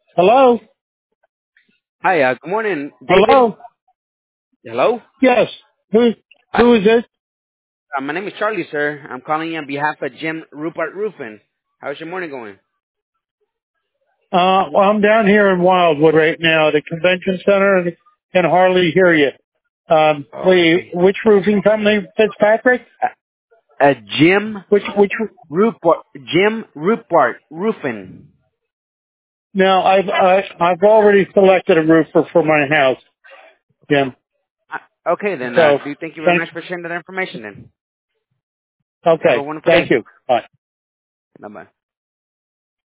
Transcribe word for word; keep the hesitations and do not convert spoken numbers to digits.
Hello? Hi, uh, good morning, David. Hello? Hello. Yes. Who, Hi, who is this? uh, my name is Charlie, sir. I'm calling you on behalf of Jim Rupert Roofing. How's your morning going? Uh, well, I'm down here in Wildwood right now, the convention center, and can hardly hear you. Um, wait, Okay. which roofing company, Fitzpatrick? Uh, uh, Jim Which, which, Rupert, Jim Rupert Roofing. no, I've, I, I've already selected a roofer for my house, Jim. Uh, okay, then. Uh, So, do thank you very thank, much for sharing that information. Then have a okay, wonderful thank day. you. Bye. Bye bye.